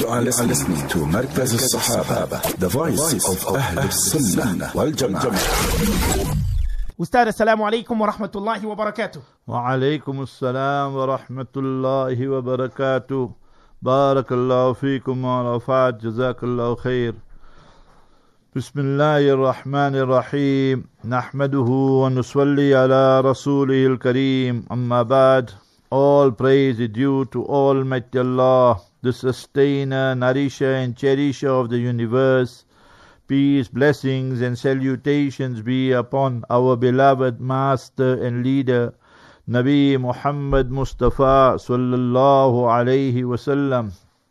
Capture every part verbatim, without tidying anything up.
You are listening to Markaz al-Sahaba, the voice of Ahl al-Sunnah wal Jama'ah. Ustad, assalamu alaikum wa rahmatullahi wa barakatuh. Wa alaikum assalam wa rahmatullahi wa barakatuh. Barakallahu feekum wa rafat, jazakallahu khair. Bismillahir Rahmanir Rahim. Nahmaduhu wa nusalli ala rasulihil kareem. Amma ba'd. All praise is due to Almighty Allah, the sustainer, nourisher and cherisher of the universe. Peace, blessings and salutations be upon our beloved master and leader, Nabi Muhammad Mustafa sallallahu alayhi wasallam.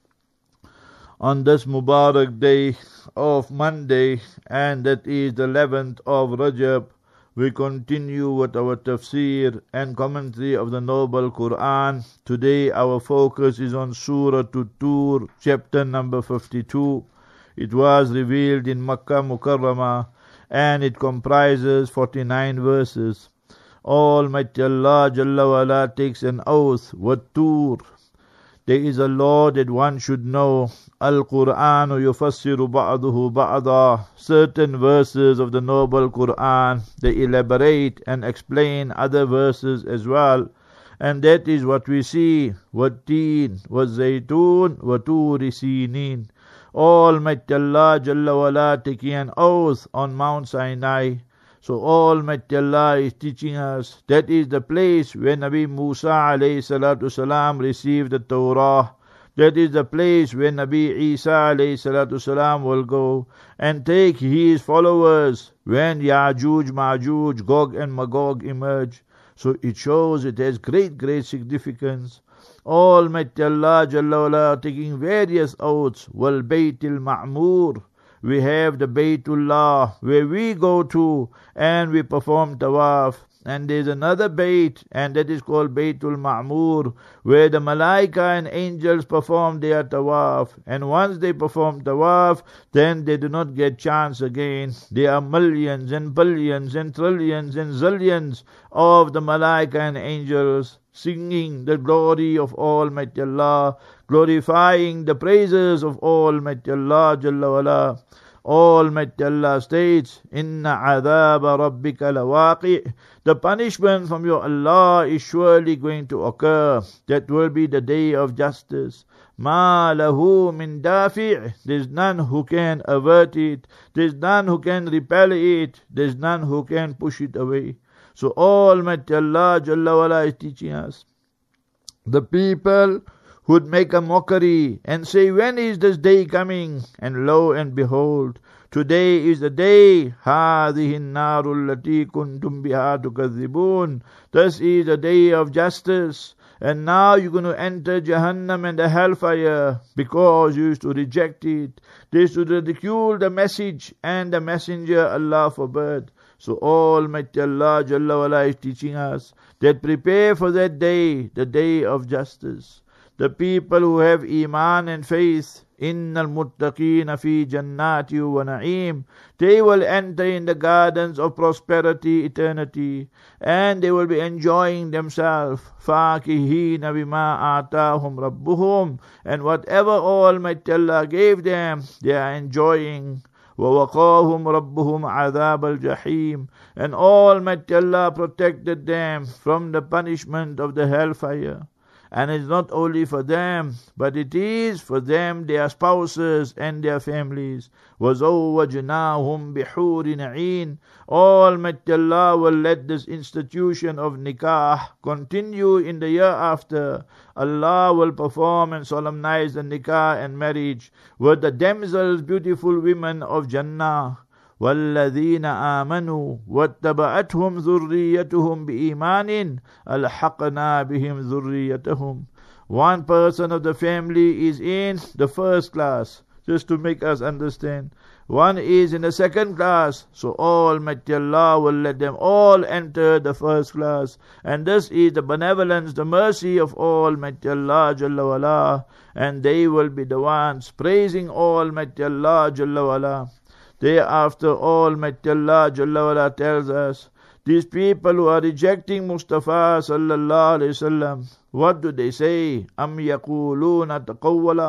On this Mubarak day of Monday, and that is the eleventh of Rajab, we continue with our tafsir and commentary of the Noble Quran. Today our focus is on Surah Tur, chapter number fifty-two. It was revealed in Makkah Mukarramah and it comprises forty-nine verses. Almighty Allah Jalla wa Ala takes an oath with Tur. There is a law that one should know. Al-Qur'anu yufassiru ba'duhu ba'da. Certain verses of the Noble Qur'an, they elaborate and explain other verses as well. And that is what we see. Wat-teen, wa-zaytoon, wa-turi sinin. Almighty Allah Jalla wa Ala taking an oath on Mount Sinai. So Almighty Allah is teaching us that is the place where Nabi Musa alayhi salatu salam received the Torah. That is the place where Nabi Isa alayhi salatu salam will go and take his followers when Ya'juj, Ma'juj, Gog and Magog emerge. So it shows it has great, great significance. Almighty Allah Jalla wa Ala taking various oaths. Wal Baytil Ma'mur. We have the Baytullah where we go to and we perform tawaf. And there's another Bayt, and that is called Baytul Ma'mur, where the Malaika and angels perform their tawaf. And once they perform tawaf, then they do not get chance again. There are millions and billions and trillions and zillions of the Malaika and angels singing the glory of Almighty Allah, glorifying the praises of Almighty Allah Jalla wa Ala. Almighty Allah states, Inna adhaba rabbika lawaqi'. The punishment from your Allah is surely going to occur. That will be the day of justice. Ma lahu min dafi'. There's none who can avert it. There's none who can repel it. There's none who can push it away. So Almighty Allah Jalla wa Ala is teaching us. The people would make a mockery and say, when is this day coming? And lo and behold, today is the day. هَذِهِ النَّارُ الَّتِي كُنْتُمْ بِهَا تُكَذِّبُونَ. This is the day of justice. And now you're going to enter Jahannam and the hellfire because you used to reject it. They used to ridicule the message and the messenger, Allah forbid. So Almighty Allah Jalla wa Ala is teaching us that prepare for that day, the day of justice. The people who have Iman and faith, Innal muttaqina fi jannati wa na'im, they will enter in the gardens of prosperity, eternity, and they will be enjoying themselves. Fakihina bima atahum rabbuhum, and whatever Almighty Allah gave them, they are enjoying. وَوَقَاهُمْ رَبُّهُمْ عَذَابَ الْجَحِيمِ, and Almighty Allah protected them from the punishment of the hellfire. And it's not only for them, but it is for them, their spouses and their families. وَزَوَّجْنَاهُمْ بِحُورٍ عِينٍ. Almighty Allah will let this institution of nikah continue in the year after. Allah will perform and solemnize the nikah and marriage with the damsels, beautiful women of Jannah. وَالَّذِينَ آمَنُوا وَاتَّبَعَتْهُمْ ذُرِّيَّتُهُمْ بِإِيمَانٍ أَلْحَقْنَا بِهِمْ ذُرِّيَّتَهُمْ. One person of the family is in the first class, just to make us understand. One is in the second class, so Almighty Allah will let them all enter the first class. And this is the benevolence, the mercy of Almighty Allah Jalla wa Ala. And they will be the ones praising Almighty Allah Jalla wa Ala. Thereafter, Almighty Allah Jalla wa Ala tells us, these people who are rejecting Mustafa sallallahu alayhi wasallam, what do they say? Am yaquluna taqawwala?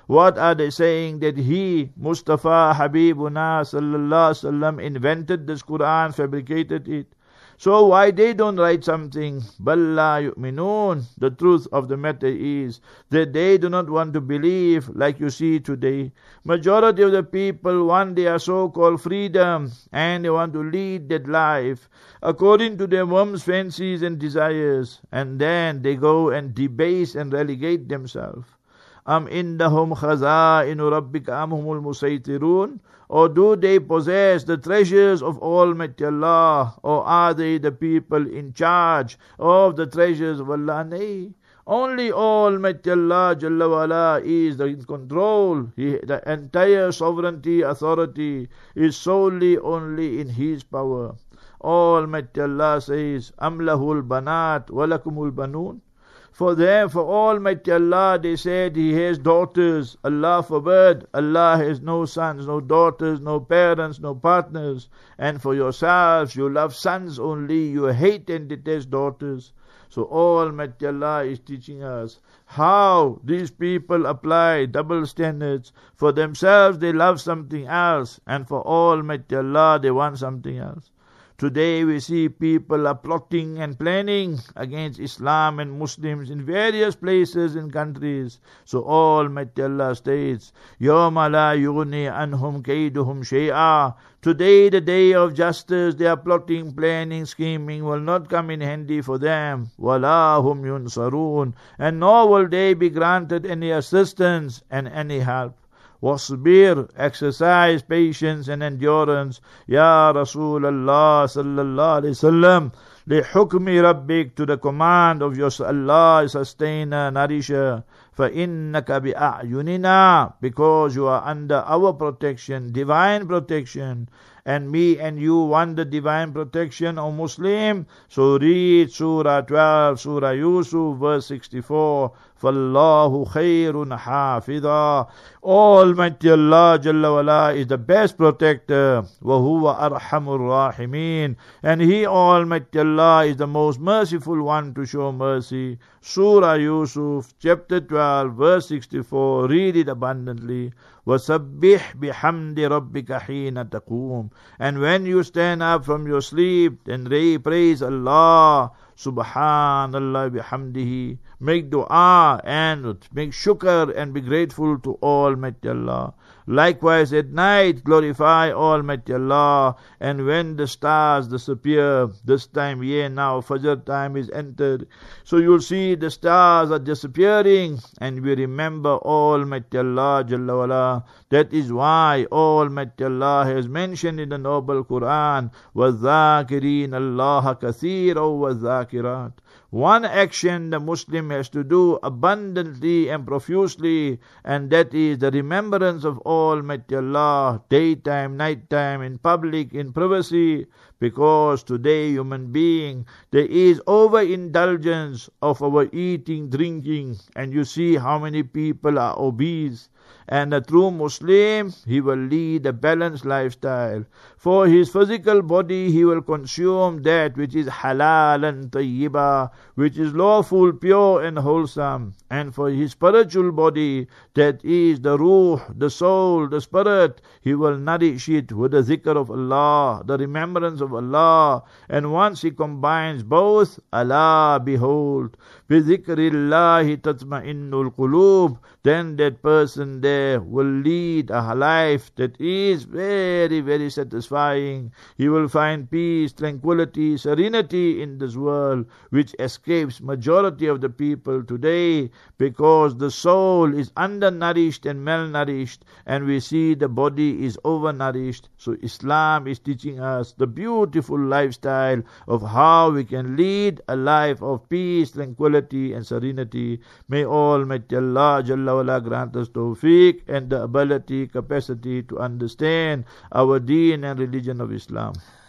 What are they saying? That he, Mustafa Habibuna sallallahu alaihi wasallam, invented this Quran, fabricated it. So why they don't write something? Balla yu'minun. The truth of the matter is that they do not want to believe, like you see today. Majority of the people want their so-called freedom and they want to lead that life according to their whims, fancies and desires, and then they go and debase and relegate themselves. Am indahum khaza'inu rabbika am humul musaytirun? Or do they possess the treasures of Almighty Allah? Or are they the people in charge of the treasures of Allah? Nay. Only Almighty Allah Jalla wa Ala is in control. He, the entire sovereignty, authority is solely only in His power. Almighty Allah says, Am lahul banat walakumul banun. For them, for Almighty Allah, they said He has daughters. Allah forbid. Allah has no sons, no daughters, no parents, no partners. And for yourselves, you love sons only. You hate and detest daughters. So Almighty Allah is teaching us how these people apply double standards. For themselves, they love something else. And for Almighty Allah, they want something else. Today we see people are plotting and planning against Islam and Muslims in various places and countries. So Almighty Allah states, يَوْمَ لَا يُغْنِي عَنْهُمْ كَيْدُهُمْ شَيْئًا. Today, the day of justice, their plotting, planning, scheming will not come in handy for them. وَلَا هُمْ يُنْصَرُونَ. And nor will they be granted any assistance and any help. Wasbir, exercise patience and endurance. Ya Rasulullah sallallahu alayhi wasallam, li hukmi rabbik, to the command of your Allah, sustainer, nourisher. فَإِنَّكَ بِأَعْيُنِنَا, because you are under our protection, divine protection. And me and you want the divine protection, O Muslim. So read Surah twelve, Surah Yusuf, verse sixty-four. فَاللَّهُ خَيْرٌ حَافِظًا. Almighty Allah Jalla wa Ala is the best protector. وَهُوَ أَرْحَمُ الرَّاحِمِينَ. And He, Almighty Allah, is the most merciful one to show mercy. Surah Yusuf, chapter twelve, verse sixty-four. Read it abundantly. وَسَبِّحْ بِحَمْدِ رَبِّكَ حِينَ تَقُومُ. And when you stand up from your sleep, then praise Allah. Subhanallah bihamdihi. Make dua and make shukr and be grateful to Almighty Allah. Likewise at night glorify Almighty Allah. And when the stars disappear, this time here now Fajr time is entered, so you'll see the stars are disappearing and we remember Almighty Allah Jalla wa Ala. That is why Almighty Allah has mentioned in the noble Quran, وَالذَّاكِرِينَ اللَّهَ كَثِيرًا وَالذَّاكِرَاتِ. One action the Muslim has to do abundantly and profusely, and that is the remembrance of Almighty Allah, daytime, nighttime, in public, in privacy. Because today, human being, there is overindulgence of our eating, drinking, and you see how many people are obese. And a true Muslim, he will lead a balanced lifestyle. For his physical body, he will consume that which is halal and tayyiba, which is lawful, pure and wholesome. And for his spiritual body, that is the ruh, the soul, the spirit, he will nourish it with the zikr of Allah, the remembrance of Allah. And once he combines both, Allah, behold, بِذِكْرِ اللَّهِ تَطْمَئِنُّ الْقُلُوبِ, then that person there will lead a life that is very, very satisfying. He will find peace, tranquility, serenity in this world, which escapes majority of the people today, because the soul is undernourished and malnourished, and we see the body is overnourished. So Islam is teaching us the beautiful lifestyle of how we can lead a life of peace, tranquility and serenity. May Almighty Allah Jalla wa Ala grant us tawfiq and the ability, capacity to understand our deen and religion of Islam.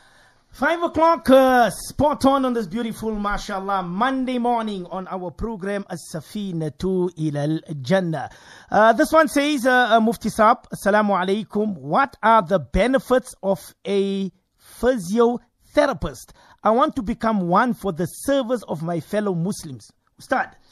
Five o'clock, uh, spot on on this beautiful, mashallah, Monday morning on our program, As-Safinatu Ilal Jannah. Uh, this one says, uh, uh, Mufti Saab, Assalamu alaikum. What are the benefits of a physiotherapist? I want to become one for the service of my fellow Muslims. Ustad.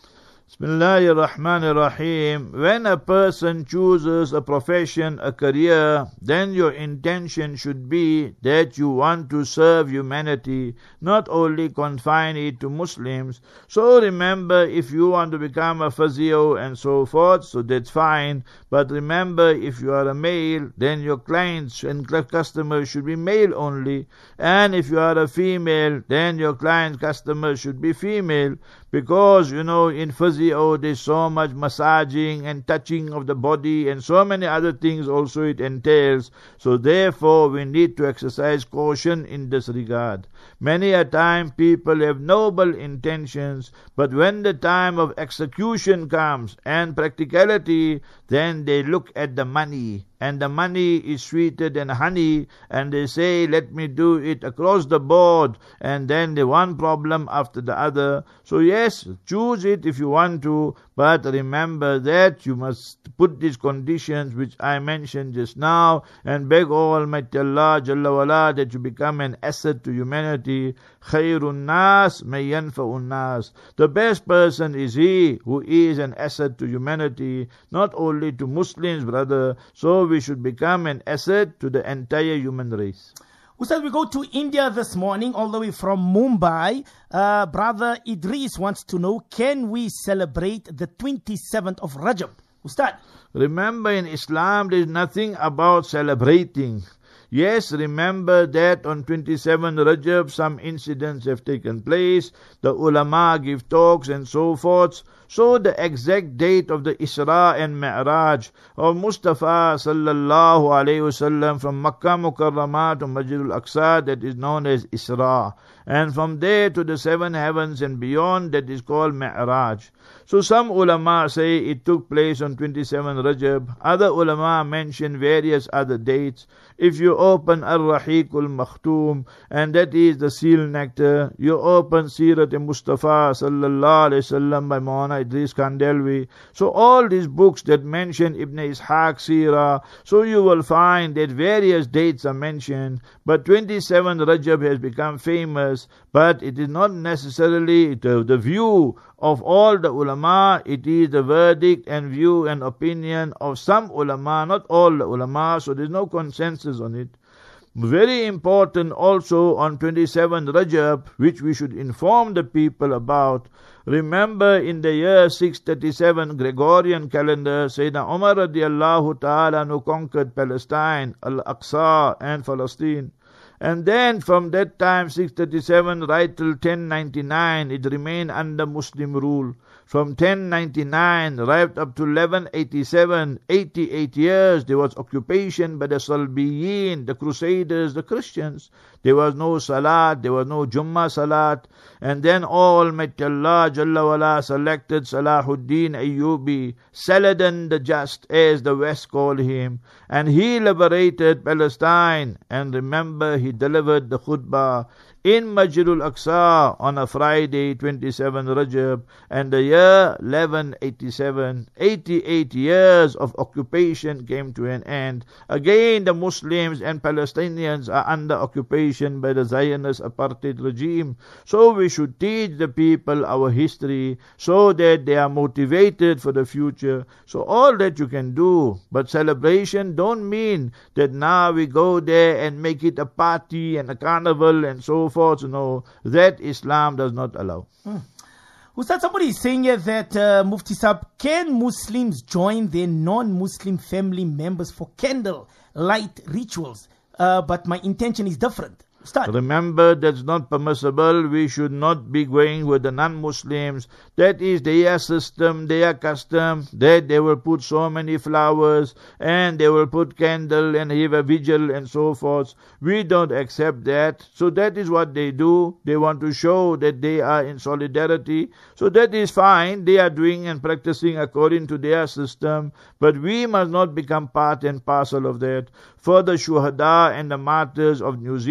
Bismillahir Rahmanir Rahim. When a person chooses a profession, a career, then your intention should be that you want to serve humanity, not only confine it to Muslims. So remember, if you want to become a physio and so forth, so that's fine. But remember, if you are a male, then your clients and customers should be male only. And if you are a female, then your client customers should be female. Because, you know, in physio there's so much massaging and touching of the body and so many other things also it entails. So therefore we need to exercise caution in this regard. Many a time people have noble intentions, but when the time of execution comes and practicality, then they look at the money. And the money is sweeter than honey, and they say, let me do it across the board, and then the one problem after the other. So yes, choose it if you want to, but remember that you must put these conditions which I mentioned just now, and beg Almighty Allah Jalla wala that you become an asset to humanity. Khairun nas may yanfa'un nas. The best person is he who is an asset to humanity, not only to Muslims, brother. So we should become an asset to the entire human race. Ustaz, we go to India this morning, all the way from Mumbai. Uh, brother Idris wants to know, can we celebrate the twenty-seventh of Rajab? Ustad. Remember, in Islam there is nothing about celebrating. Yes, remember that on twenty-seventh Rajab some incidents have taken place. The ulama give talks and so forth. So the exact date of the Isra and Mi'raj of Mustafa sallallahu alayhi wasallam from Makkah Mukarramah to Masjidul Aqsa, that is known as Isra. And from there to the seven heavens and beyond, that is called Mi'raj. So some ulama say it took place on twenty-seventh Rajab. Other ulama mention various other dates. If you open Ar-Rahiqul Makhtoom, and that is the seal nectar, you open Sirat Mustafa sallallahu alayhi wasallam by Maulana Idris Kandhelwi. So all these books that mention Ibn Ishaq Sirah, so you will find that various dates are mentioned, but twenty-seventh Rajab has become famous, but it is not necessarily the, the view of all the ulama. It is the verdict and view and opinion of some ulama, not all the ulama, so there is no consensus on it. Very important also on twenty-seventh Rajab, which we should inform the people about. Remember, in the year six thirty-seven Gregorian calendar, Sayyidina Umar radiallahu ta'ala who conquered Palestine, Al-Aqsa and Palestine. And then from that time, six thirty-seven, right till ten ninety-nine, it remained under Muslim rule. From ten ninety-nine right up to eleven eighty-seven, eighty-eight years, there was occupation by the Salbiyin, the Crusaders, the Christians. There was no Salat, there was no Jummah Salat. And then Almighty Allah Jalla wala selected Salahuddin Ayyubi, Saladin the Just, as the West called him. And he liberated Palestine. And remember, he delivered the khutbah in Masjidul Aqsa on a Friday, twenty-seventh Rajab, and the year eleven eighty-seven, eighty-eight years of occupation came to an end. Again, the Muslims and Palestinians are under occupation by the Zionist apartheid regime. So we should teach the people our history so that they are motivated for the future. So all that you can do, but celebration don't mean that now we go there and make it a party and a carnival and so forth. No, that Islam does not allow. Hmm. Ustad, somebody is saying here that uh, Mufti Sahib, can Muslims join their non-Muslim family members for candle light rituals? Uh, but my intention is different. Start. Remember, that's not permissible. We should not be going with the non-Muslims. That is their system, their custom, that they will put so many flowers and they will put candle and have a vigil and so forth. We don't accept that. So that is what they do. They want to show that they are in solidarity. So that is fine. They are doing and practicing according to their system. But we must not become part and parcel of that. For the shuhada and the martyrs of New Zealand,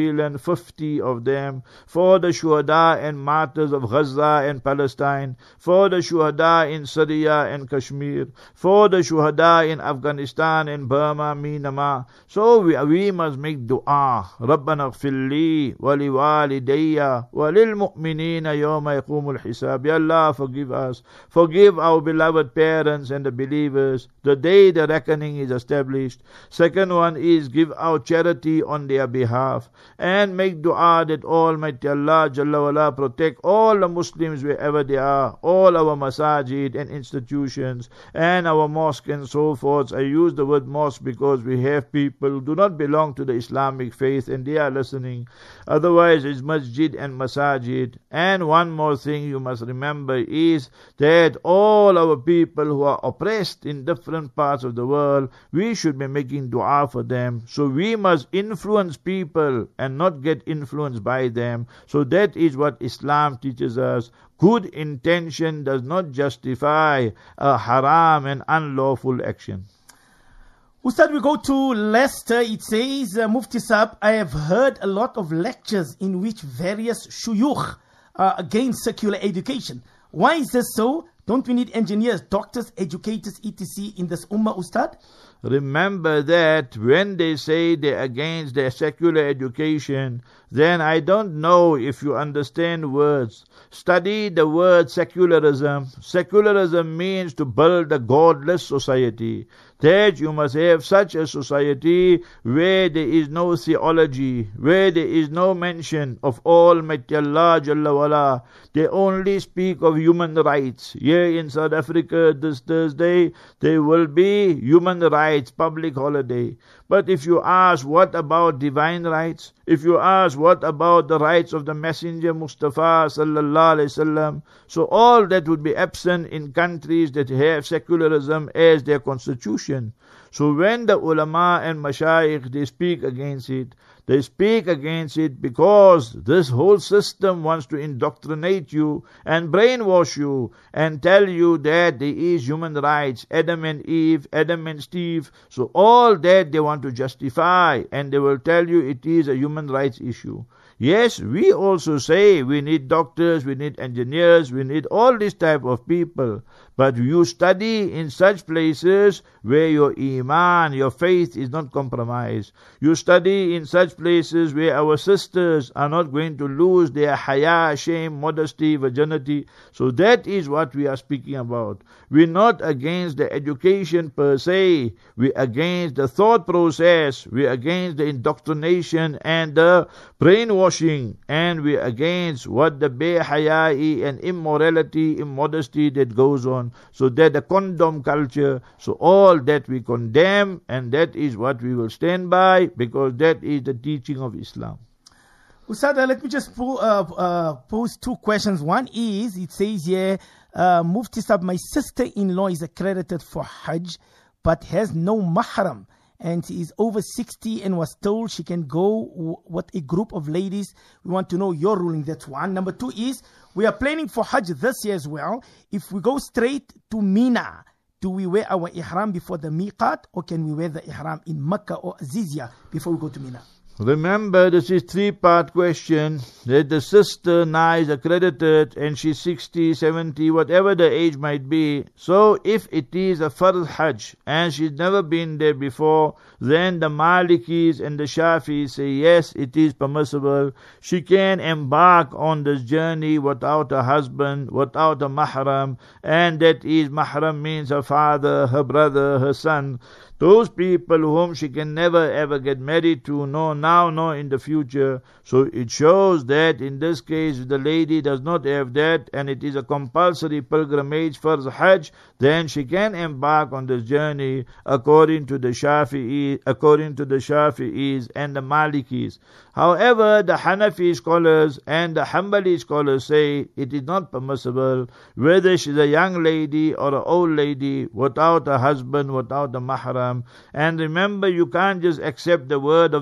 fifty of them, for the shuhada and martyrs of Gaza and Palestine, for the shuhada in Syria and Kashmir, for the shuhada in Afghanistan and Burma, Myanmar. So we, we must make dua. Rabbana ighfir li wa li walidayya wa lil mu'minina yawma yaqumul hisab. Ya Allah, forgive us. Forgive our beloved parents and the believers the day the reckoning is established. Second one is give out charity on their behalf and make dua that Almighty Allah Jalla wala protect all the Muslims wherever they are, all our masajid and institutions and our mosque and so forth. I use the word mosque because we have people who do not belong to the Islamic faith and they are listening. Otherwise it's masjid and masajid. And one more thing you must remember is that all our people who are oppressed in different parts of the world, we should be making dua for them. So we must influence people and not get influenced by them. So that is what Islam teaches us. Good intention does not justify a haram and unlawful action. Ustad, we go to Leicester. It says, uh, Mufti Saab, I have heard a lot of lectures in which various shuyukh are against secular education. Why is this so? Don't we need engineers, doctors, educators, et cetera in this ummah, Ustad? Remember that when they say they're against their secular education, then I don't know if you understand words. Study the word secularism. Secularism means to build a godless society. That you must have such a society where there is no theology, where there is no mention of Almighty Allah Jalla wala. They only speak of human rights. Here in South Africa this Thursday, there will be human rights, public holiday. But if you ask what about divine rights, if you ask what about the rights of the Messenger Mustafa sallallahu alaihi wasallam, so all that would be absent in countries that have secularism as their constitution. So when the ulama and mashayikh, they speak against it, they speak against it because this whole system wants to indoctrinate you and brainwash you and tell you that there is human rights, Adam and Eve, Adam and Steve. So all that they want to justify and they will tell you it is a human rights issue. Yes, we also say we need doctors, we need engineers, we need all this type of people. But you study in such places where your iman, your faith is not compromised. You study in such places where our sisters are not going to lose their haya, shame, modesty, virginity. So that is what we are speaking about. We're not against the education per se. We're against the thought process. We're against the indoctrination and the brainwashing. And we're against what the behayai and immorality, immodesty that goes on. So that the condom culture, so all that we condemn, and that is what we will stand by, because that is the teaching of Islam. Usada, let me just po- uh, uh, pose two questions. One is, it says here, uh, Mufti Saab, my sister-in-law is accredited for Hajj, but has no mahram, and she is over sixty and was told she can go w- with a group of ladies. We want to know your ruling. That's one. Number two is, we are planning for Hajj this year as well. If we go straight to Mina, do we wear our ihram before the miqat, or can we wear the ihram in Mecca or Azizia before we go to Mina? Remember, this is three-part question, that the sister now is accredited and she's sixty, seventy, whatever the age might be. So if it is a Fard Hajj and she's never been there before, then the Malikis and the Shafis say yes, it is permissible. She can embark on this journey without a husband, without a mahram, and that is mahram means her father, her brother, her son. Those people whom she can never ever get married to, no now, no in the future. So it shows that in this case, if the lady does not have that and it is a compulsory pilgrimage for the Hajj, then she can embark on this journey according to the Shafi'i, according to the Shafi'is and the Malikis. However, the Hanafi scholars and the Hanbali scholars say it is not permissible, whether she's a young lady or an old lady, without a husband, without a mahram. And remember, you can't just accept the word of the aged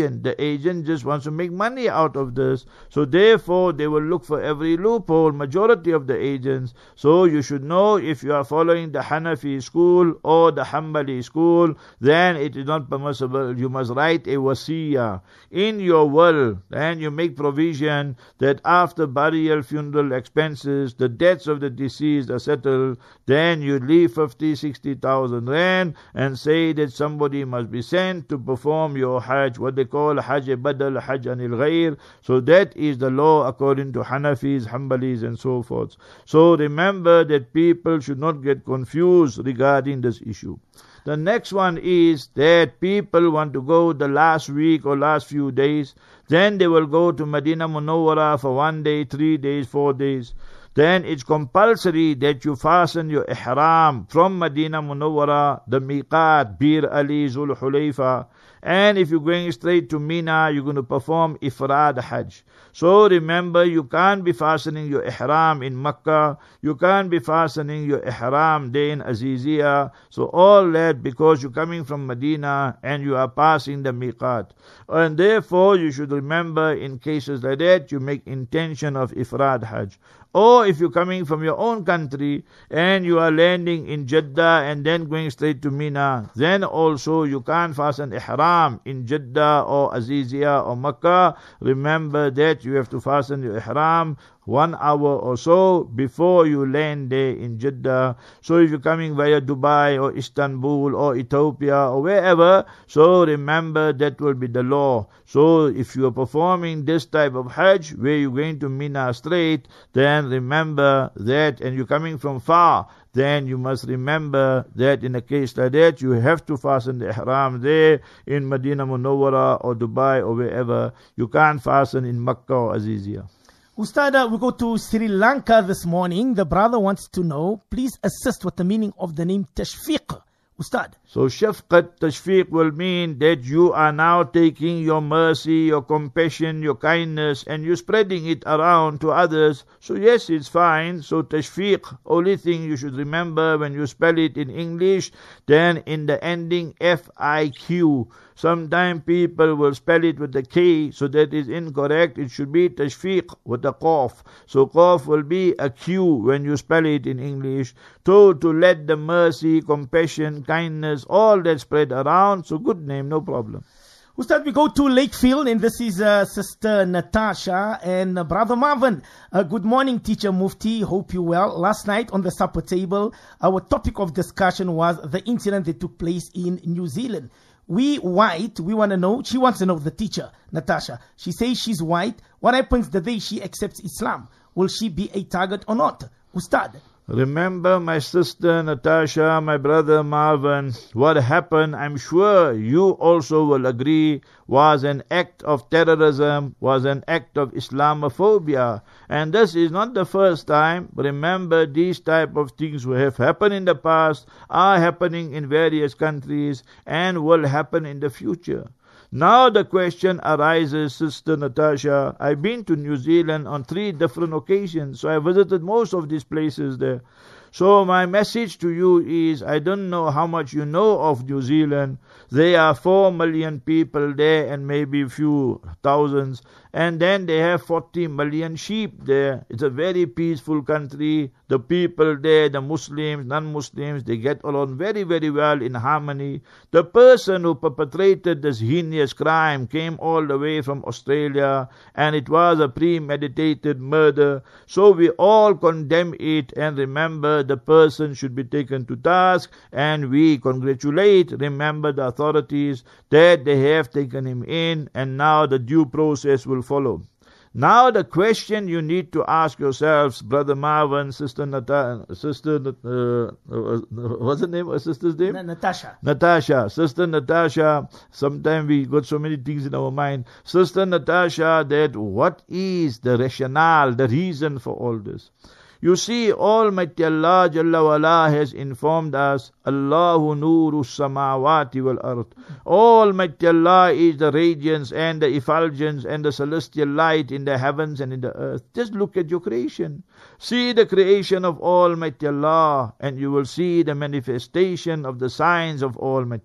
agent. The agent just wants to make money out of this. So therefore, they will look for every loophole, majority of the agents. So you should know, if you are following the Hanafi school or the Hanbali school, then it is not permissible. You must write a wasiyah in your will, and you make provision that after burial, funeral expenses, the debts of the deceased are settled, then you leave fifty, sixty thousand rand and say that somebody must be sent to perform your Hajj, what they call Hajj Badal, Hajj Anil Ghair. So that is the law according to Hanafis, Hanbalis and so forth. So remember that people should not get confused regarding this issue. The next one is that people want to go the last week or last few days, then they will go to Medina Munawwara for one day, three days, four days. Then it's compulsory that you fasten your ihram from Medina Munawwara, the miqat, Bir Ali, Zul Hulayfa. And if you're going straight to Mina, you're going to perform Ifrad Hajj. So remember, you can't be fastening your ihram in Makkah, you can't be fastening your ihram there in Aziziyah. So all that because you're coming from Medina and you are passing the miqat. And therefore, you should remember, in cases like that, you make intention of Ifrad Hajj. Or if you're coming from your own country and you are landing in Jeddah and then going straight to Mina, then also you can't fasten ihram in Jeddah or Aziziyah or Makkah. Remember that you have to fasten your ihram one hour or so before you land there in Jeddah. So if you're coming via Dubai or Istanbul or Ethiopia or wherever, so remember that will be the law. So if you are performing this type of Hajj where you're going to Mina straight, then remember that, and you're coming from far, then you must remember that in a case like that, you have to fasten the ihram there in Medina Munawwara or Dubai or wherever. You can't fasten in Makkah or Aziziyah. Ustad, uh, we go to Sri Lanka this morning. The brother wants to know, please assist with the meaning of the name Tashfiq. Ustad. So Shafqat, Tashfiq will mean that you are now taking your mercy, your compassion, your kindness, and you're spreading it around to others. So yes, it's fine. So Tashfiq, only thing you should remember when you spell it in English, then in the ending F I Q. Sometimes people will spell it with the K, so that is incorrect. It should be Tashfiq with a Qaf. So Qaf will be a Q when you spell it in English. To, to let the mercy, compassion, kindness, all that spread around. So good name, no problem. Ustad, we go to Lakefield, and this is uh, Sister Natasha and uh, Brother Marvin. Uh, good morning, Teacher Mufti. Hope you well. Last night on the supper table, our topic of discussion was the incident that took place in New Zealand. We white, we want to know, she wants to know the teacher, Natasha. She says she's white. What happens the day she accepts Islam? Will she be a target or not? Ustad. Remember, my sister Natasha, my brother Marvin, what happened, I'm sure you also will agree, was an act of terrorism, was an act of Islamophobia. And this is not the first time. Remember, these type of things will have happened in the past, are happening in various countries, and will happen in the future. Now the question arises, Sister Natasha, I've been to New Zealand on three different occasions, so I visited most of these places there. So my message to you is, I don't know how much you know of New Zealand. There are four million people there and maybe a few thousands. And then they have forty million sheep there. It's a very peaceful country. The people there, the Muslims, non-Muslims, they get along very, very well in harmony. The person who perpetrated this heinous crime came all the way from Australia, and it was a premeditated murder. So we all condemn it, and remember, the person should be taken to task, and we congratulate, remember, the authorities that they have taken him in, and now the due process will follow. Now the question you need to ask yourselves, Brother Marvin, Sister Nata, Sister, uh, what's the name of sister's name? Natasha. Natasha, Sister Natasha. Sometimes we got so many things in our mind. Sister Natasha, that what is the rationale, the reason for all this? You see, Almighty Allah Jalla wala has informed us, Allahu nuru samawati wal ard. Almighty Allah is the radiance and the effulgence and the celestial light in the heavens and in the earth. Just look at your creation. See the creation of Almighty Allah, and you will see the manifestation of the signs of Almighty Allah.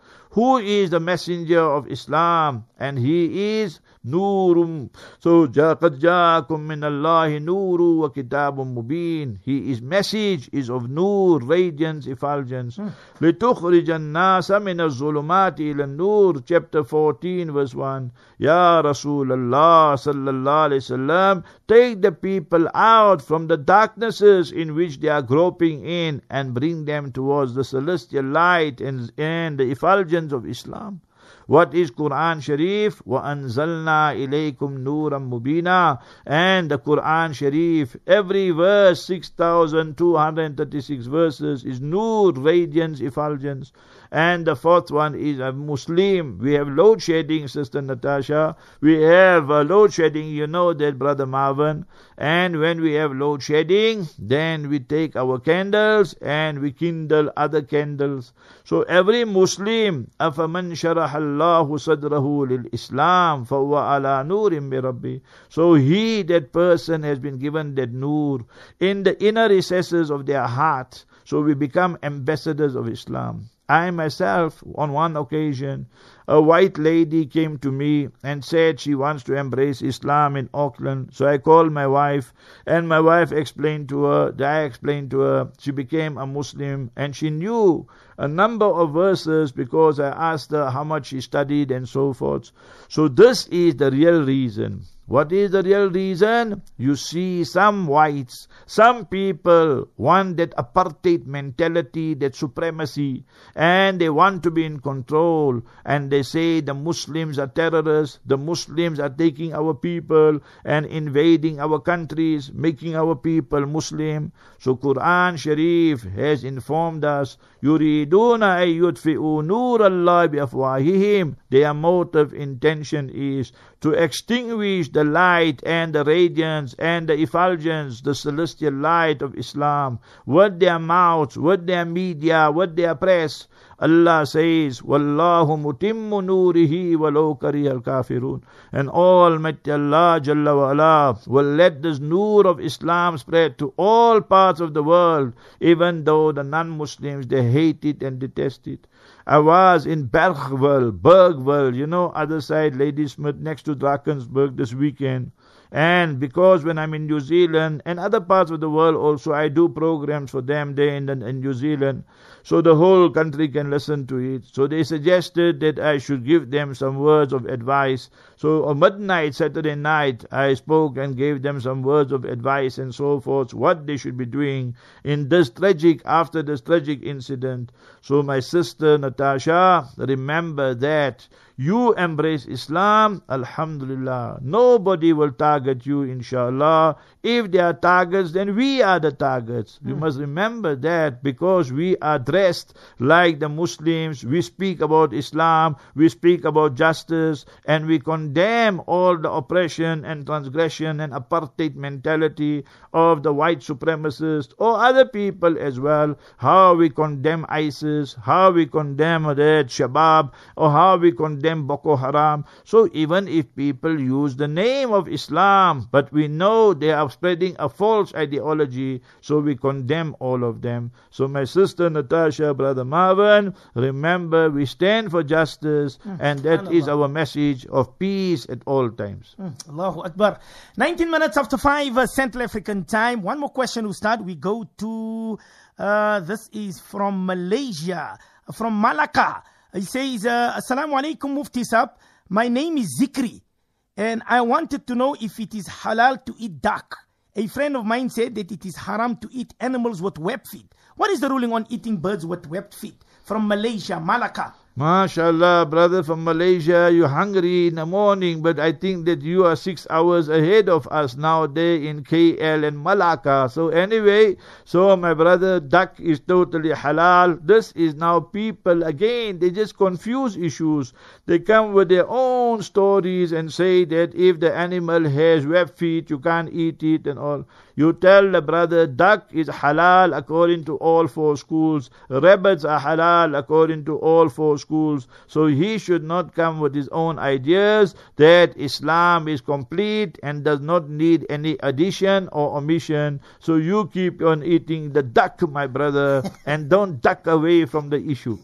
Who is the messenger of Islam? And he is Nurum. So, قَدْ جَاءَكُم مِّنَ اللَّهِ نُورٌ وَكِتَابٌ مُبِينٌ. His message is of nur, radiance, effulgence. لِتُخْرِجَ النَّاسَ مِنَ الظُّلُمَاتِ إِلَى النُّورِ. Chapter fourteen, verse one. Ya Rasulullah sallallahu alayhi wasallam, take the people out from the darknesses in which they are groping in and bring them towards the celestial light and, and the effulgence of Islam. What is Quran Sharif? وَأَنزَلْنَا إِلَيْكُمْ نُورًا مُبِينًا. And the Quran Sharif, every verse, six thousand two hundred thirty-six verses, is nur, radiance, effulgence. And the fourth one is a Muslim. We have load shedding, Sister Natasha. We have uh, load shedding, you know that, Brother Marvin. And when we have load shedding, then we take our candles and we kindle other candles. So every Muslim, أَفَمَنْ شَرَحَ اللَّهُ صَدْرَهُ لِلْإِسْلَامِ فَهُوَ عَلَى نُورٍ بِرَبِّهِ. So he, that person, has been given that nur in the inner recesses of their heart. So we become ambassadors of Islam. I myself, on one occasion, a white lady came to me and said she wants to embrace Islam in Auckland. So I called my wife, and my wife explained to her, I explained to her, she became a Muslim, and she knew a number of verses because I asked her how much she studied and so forth. So this is the real reason. What is the real reason? You see, some whites, some people want that apartheid mentality, that supremacy, and they want to be in control, and they say the Muslims are terrorists, the Muslims are taking our people and invading our countries, making our people Muslim. So Quran Sharif has informed us, يُرِيدُونَ أَن يُطْفِئُوا نُورَ اللَّهِ بِأَفْوَاهِهِمْ. Their motive, intention is to extinguish the light and the radiance and the effulgence, the celestial light of Islam, with their mouths, with their media, with their press. Allah says, وَاللَّهُ مُتِمُّ نُورِهِ وَلَوْ كَرِهَ الْكَافِرُونَ. And Almighty Allah Jalla wa Ala will let this nur of Islam spread to all parts of the world, even though the non-Muslims, they hate it and detest it. I was in Bergville, Bergville, you know, other side, Ladysmith, next to Drakensberg this weekend. And because when I'm in New Zealand and other parts of the world also, I do programs for them there in, in New Zealand, so the whole country can listen to it. So they suggested that I should give them some words of advice. So on midnight, Saturday night, I spoke and gave them some words of advice and so forth, what they should be doing in this tragic, after this tragic incident. So my sister Natasha, remember that you embrace Islam, Alhamdulillah. Nobody will target you, inshallah. If they are targets, then we are the targets. Mm. You must remember that, because we are dressed like the Muslims. We speak about Islam, we speak about justice, and we condemn all the oppression and transgression and apartheid mentality of the white supremacists or other people as well. How we condemn ISIS, how we condemn that Shabab, or how we condemn Boko Haram. So even if people use the name of Islam, but we know they are spreading a false ideology, so we condemn all of them. So my sister Natasha, Brother Marvin, remember we stand for justice, mm. and that is our message of peace at all times. Mm. Allahu Akbar. nineteen minutes after five, uh, Central African time. One more question to start. We go to, uh, this is from Malaysia, from Malacca. He says, uh, Assalamu alaikum Mufti Sahab. My name is Zikri, and I wanted to know if it is halal to eat duck. A friend of mine said that it is haram to eat animals with webbed feet. What is the ruling on eating birds with webbed feet? From Malaysia, Malacca. MashaAllah, brother from Malaysia, you're hungry in the morning, but I think that you are six hours ahead of us now there in K L and Malacca. So anyway, so my brother, duck is totally halal. This is now people, again, they just confuse issues. They come with their own stories and say that if the animal has webbed feet, you can't eat it and all. You tell the brother, duck is halal according to all four schools. Rabbits are halal according to all four schools. So he should not come with his own ideas that Islam is complete and does not need any addition or omission. So you keep on eating the duck, my brother, and don't duck away from the issue.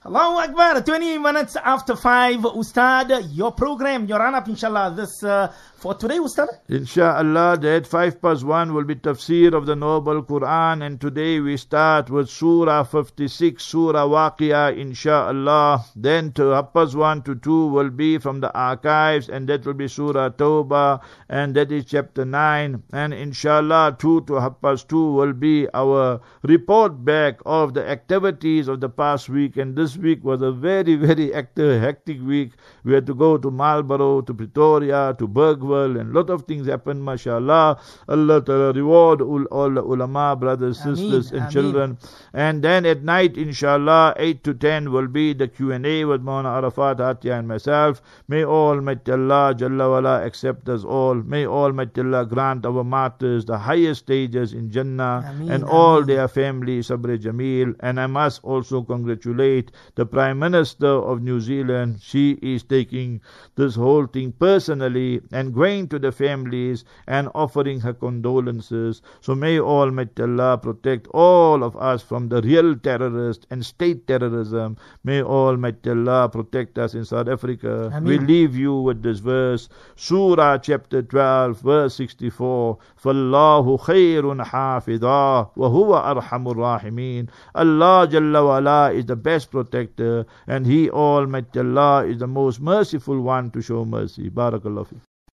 Allahu Akbar, twenty minutes after five, Ustad, your program, your run-up, inshallah, this uh, for today, Ustad? Insha'Allah, at five past one will be tafsir of the Noble Quran, and today we start with Surah fifty-six, Surah Waqiyah, Insha'Allah. Then to half past one to two will be from the archives, and that will be Surah Tawbah, and that is chapter nine. And Insha'Allah, two to half past two will be our report back of the activities of the past week, and this week was a very, very active, hectic week. We had to go to Marlborough, to Pretoria, to Bergville, and a lot of things happened, mashallah. Allah Ta'ala reward all, all the ulama, brothers, Ameen, sisters, and Ameen. children. And then at night, inshallah, eight to ten will be the Q and A with Maulana Arafat, Hatia, and myself. May Almighty Allah, Jalla wala, accept us all. May Almighty Allah grant our martyrs the highest stages in Jannah, Ameen, and all Ameen. their families, Sabr Jameel. And I must also congratulate the Prime Minister of New Zealand. She is taking this whole thing personally and going to the families and offering her condolences. So may Almighty Allah protect all of us from the real terrorists and state terrorism. May Almighty Allah protect us in South Africa. Ameen. We leave you with this verse, Surah chapter twelve, verse sixty-four. فَاللَّهُ خَيْرٌ حَافِظًا وَهُوَ أَرْحَمُ الرَّاحِمِينَ. Allah Jalla wala is the best protector, and He Almighty Allah is the most merciful one to show mercy. Barakallahu fi.